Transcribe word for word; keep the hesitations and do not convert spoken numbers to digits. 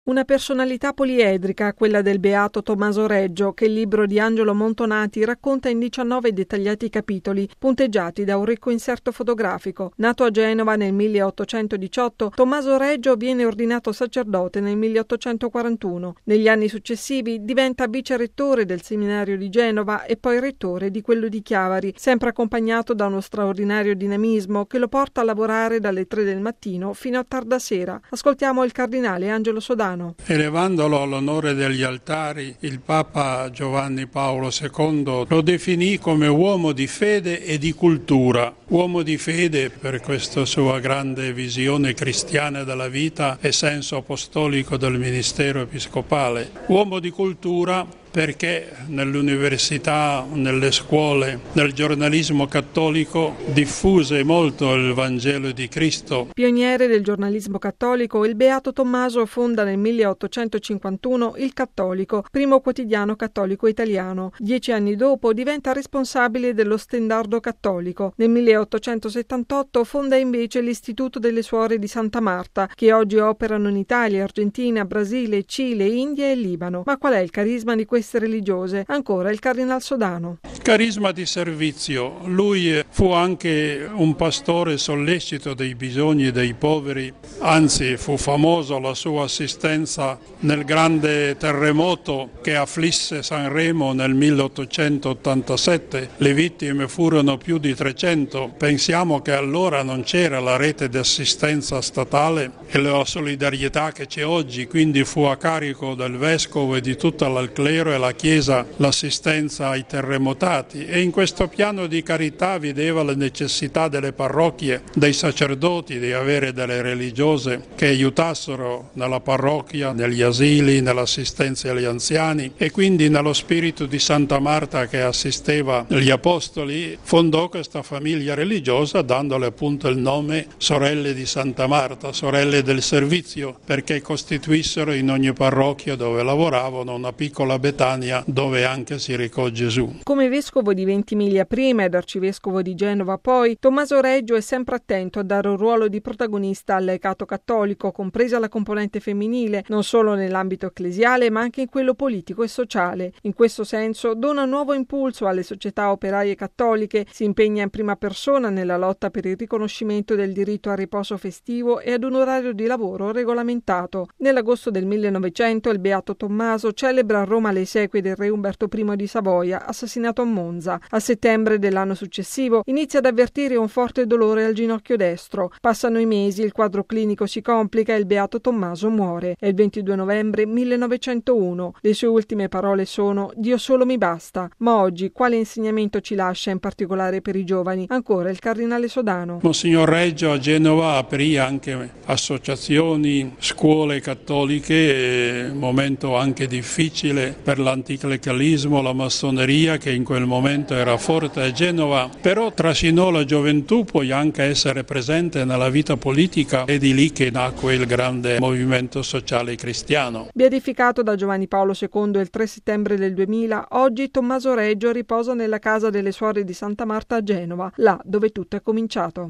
Una personalità poliedrica, quella del beato Tommaso Reggio, che il libro di Angelo Montonati racconta in diciannove dettagliati capitoli, punteggiati da un ricco inserto fotografico. Nato a Genova nel milleottocentodiciotto, Tommaso Reggio viene ordinato sacerdote nel milleottocentoquarantuno. Negli anni successivi diventa vicerettore del seminario di Genova e poi rettore di quello di Chiavari, sempre accompagnato da uno straordinario dinamismo che lo porta a lavorare dalle tre del mattino fino a tarda sera. Ascoltiamo il cardinale Angelo Sodano. Elevandolo all'onore degli altari, il Papa Giovanni Paolo secondo lo definì come uomo di fede e di cultura. Uomo di fede per questa sua grande visione cristiana della vita e senso apostolico del ministero episcopale. Uomo di cultura perché nell'università, nelle scuole, nel giornalismo cattolico diffuse molto il Vangelo di Cristo. Pioniere del giornalismo cattolico, il beato Tommaso fonda nel milleottocentocinquantuno Il Cattolico, primo quotidiano cattolico italiano. Dieci anni dopo diventa responsabile dello Stendardo Cattolico. Nel milleottocentosettantotto fonda invece l'Istituto delle Suore di Santa Marta, che oggi operano in Italia, Argentina, Brasile, Cile, India e Libano. Ma qual è il carisma di queste religiose? Ancora il cardinal Sodano. Carisma di servizio. Lui fu anche un pastore sollecito dei bisogni dei poveri, anzi fu famoso la sua assistenza nel grande terremoto che afflisse Sanremo nel milleottocentottantasette. Le vittime furono più di trecento. Pensiamo che allora non c'era la rete di assistenza statale e la solidarietà che c'è oggi, quindi fu a carico del vescovo e di tutta il clero e la Chiesa l'assistenza ai terremotati, e in questo piano di carità vedeva la necessità delle parrocchie, dei sacerdoti, di avere delle religiose che aiutassero nella parrocchia, negli asili, nell'assistenza agli anziani, e quindi nello spirito di Santa Marta che assisteva gli apostoli fondò questa famiglia religiosa dandole appunto il nome Sorelle di Santa Marta, sorelle del servizio, perché costituissero in ogni parrocchia dove lavoravano una piccola Betania dove anche si recò Gesù. Come vescovo di Ventimiglia prima ed arcivescovo di Genova poi, Tommaso Reggio è sempre attento a dare un ruolo di protagonista al laicato cattolico, compresa la componente femminile, non solo nell'ambito ecclesiale ma anche in quello politico e sociale. In questo senso dona nuovo impulso alle società operaie cattoliche, si impegna in prima persona nella lotta per il riconoscimento del diritto al riposo festivo e ad un orario di lavoro regolamentato. Nell'agosto del millenovecento il beato Tommaso celebra a Roma le esequie del re Umberto I di Savoia, assassinato a Monza. A settembre dell'anno successivo inizia ad avvertire un forte dolore al ginocchio destro. Passano i mesi, il quadro clinico si complica e il beato Tommaso muore. È il ventidue novembre millenovecentouno. Le sue ultime parole sono: Dio solo mi basta. Ma oggi quale insegnamento ci lascia in particolare per i giovani? Ancora il cardinale Sodano. Monsignor Reggio a Genova aprì anche associazioni, scuole cattoliche, momento anche difficile per l'anticlericalismo, la massoneria che in quel momento era forte a Genova, però trascinò la gioventù poi anche a essere presente nella vita politica, e di lì che nacque il grande movimento sociale cristiano. Beatificato da Giovanni Paolo secondo il tre settembre del duemila, oggi Tommaso Reggio riposa nella casa delle Suore di Santa Marta a Genova, là dove tutto è cominciato.